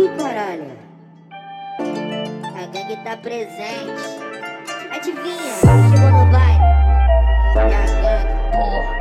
Ih, caralho. A gangue tá presente. Adivinha? Chegou no baile. E a gangue, porra.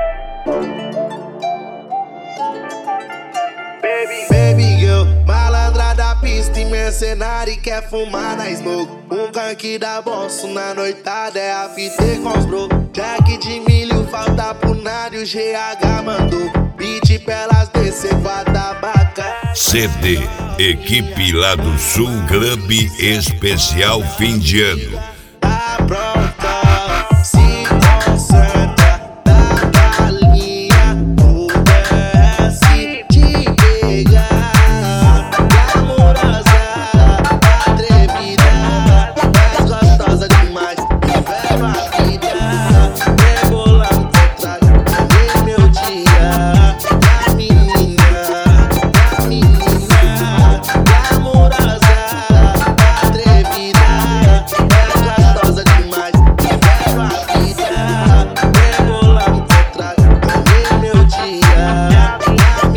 Baby girl, malandra da pista e mercenária e quer fumar na smoke. Um gangue da bolso na noitada é a FT com os bro. Jack de milho, falta pro nada e o GH mandou. Beat pra elas descer com a tabaca. CD, equipe lá do Sul Club especial fim de ano. Tá pronta, se concentra, da galinha, tu desce de pegar. Amorosa, atrevida, mais gostosa demais, viver a vida. Rebolando por trás, é meu dia. Da menina, amorosa, atrevida, mais gostosa demais, viver a vida. Rebolando por trás, é meu dia. Da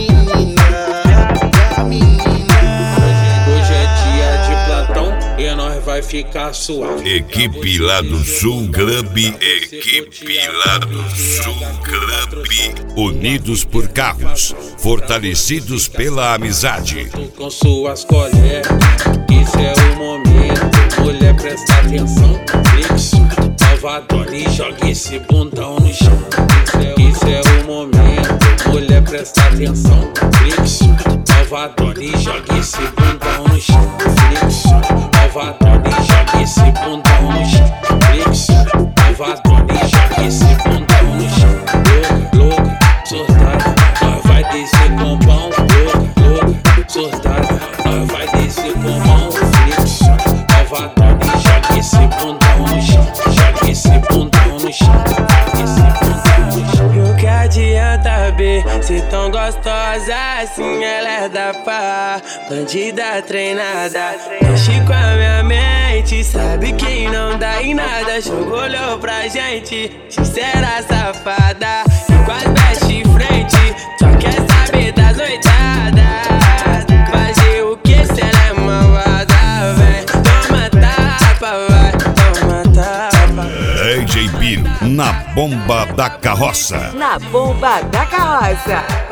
menina. Hoje é dia de plantão e nós vai ficar suave. Equipe lá do Sul Club, equipe lá do Sul Club, unidos por carros, fortalecidos pela amizade. Com suas colegas, isso é o momento. Mulher, presta atenção. Flix, Salvador e joga esse bundão no chão. Isso é o momento. Mulher, presta atenção. Flix, Salvador e joga esse bundão no chão. Flix, Salvador e joga esse bundão no chão. Flix, Salvador e joga esse bundão no chão. Louca, louca, surtada, nós vai descer com pão. Louca, louca, surtada, nós vai descer com mão. Flix, Salvador e joga esse bundão no chão. Joga esse bundão no chão. Joga esse bundão no chão. E o que adianta, B, ser tão gostosa assim? Ela é da pá, bandida treinada. Mexe com a minha mente, sabe que não dá em nada. Jogo olhou pra gente, sincera safada. E quase mexe frente, só quer saber das noitadas. Fazer o que se ela é malvada, véi? Toma tapa, vai, toma tapa. DJ Pino, na bomba da carroça. Na bomba da carroça.